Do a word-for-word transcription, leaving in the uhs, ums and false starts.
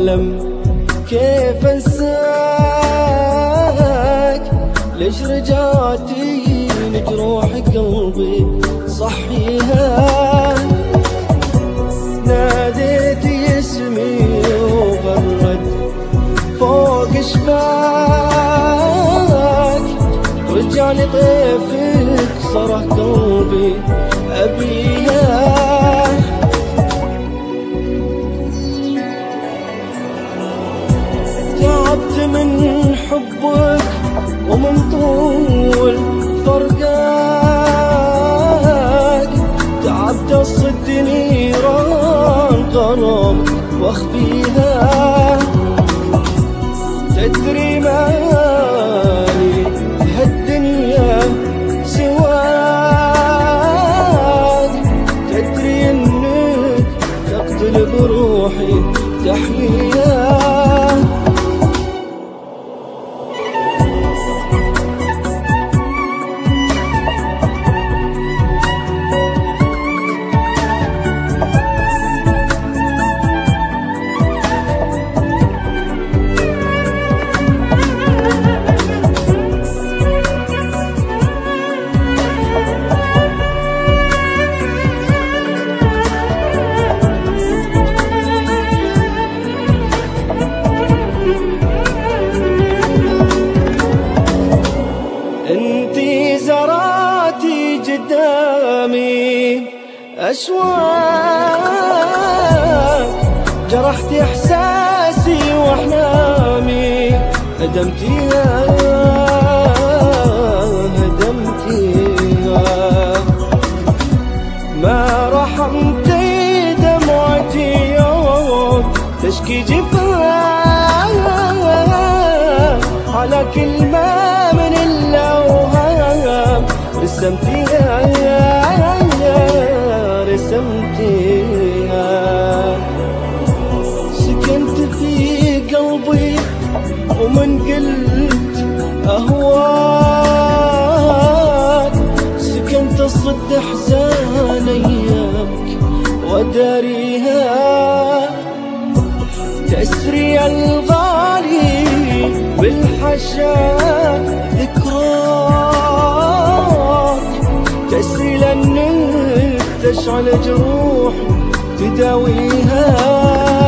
أتعلم كيف أنساك. ليش رجعتي لجروح قلبي صحيها؟ ناديت اسمي وغرد فوق شباك، رجعني طيفك صرخ قلبي أبيها. تعبت من حبك ومن طول فرقاك، تعبت أصد نيران غرام واخفيها. تدري مالي هالدنيا سواك، تدري انك تقتل بروحي تحميها. انتي زرعتي قدامي أشواك، جرحتي إحساسي وأحلامي، هدمتيها هدمتيها. ما رحمتي دمعتي يوم تشكي جفاك، على كلمة من الأوهام رسمتيها رسمتيها. سكنت في قلبي ومن قلت أهواك، سكنت أصد أحزان أيامك وداريها. تسري الغالي بالحشا ذكراك، تسري لأنك تشعل جروح تداويها.